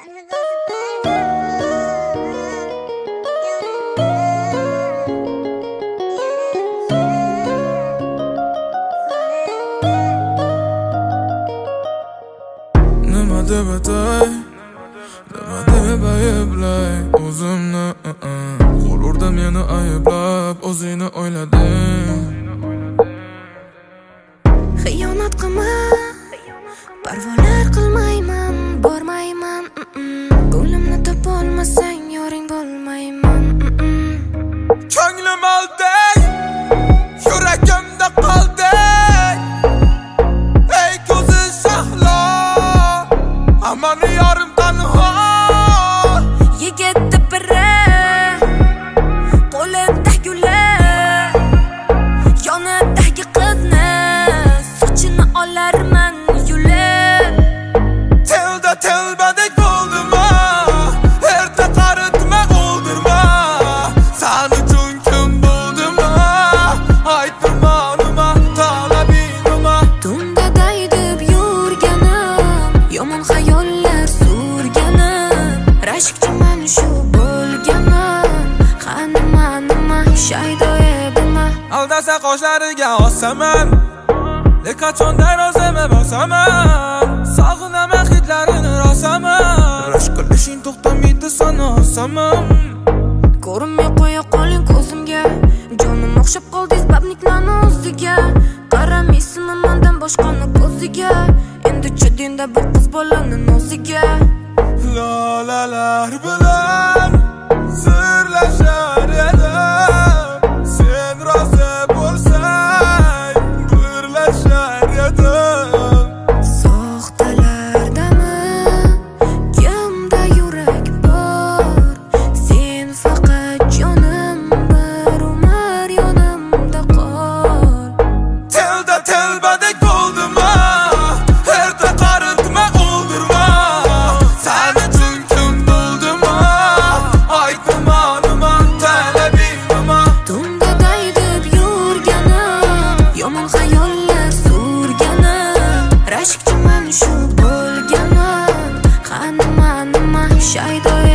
Nima deb aytay, nima deb ayblay o'zimni G'ururda meni ayblab o'zingni o'ylading. Xiyonat qilma, parvolar qilmayman, bormayman. Ko'nglimni topolmasang yoring bo'lmayman. Ko'nglim olday, yuragimda qolday. Ey ko'zi shahlo, amani yorim tanho. Yigitni biri, qo'lida gullar, yonidagi qizni sochini olarman yulib. Telbadek bo'ldimma, erta qaritma, o'ldirma. Sen uchun kim bo'ldimma, aytma nima talabing nima. Tunda daydib yurganim, yomon xayollar surganim, rashkchiman shu bo'lganim. Qanima nima shaydo edimma. Aldasa qoshlariga osaman, qachondan o'zimni bosaman. Sog'inaman hidlarini rosaman, rashk qilishing to'xtamaydi sana osaman. Ko'rinmay qo'ya qoling ko'zimga, jonim o'xshab qoldingiz babniklarni o'ziga. Qaramaysinmi mendan boshqani ko'ziga, endi chidinda bu qiz bolani noziga. Lolalar bilan sirlashar edim, sen rozi bo'lsang birlashar edim. Soxtalardami kimda yurak bor, sen faqat jonim, bir umr yonimda qol. Telbadek bo'ldimma, erta qaritma, o'ldirma. Sen uchun kim bo'ldimma, aytma nima talabing nima. Tunda daydib yurganim, yomon xayollar surganim, rashkchiman shu bo'lganim. Qanima nima shaydo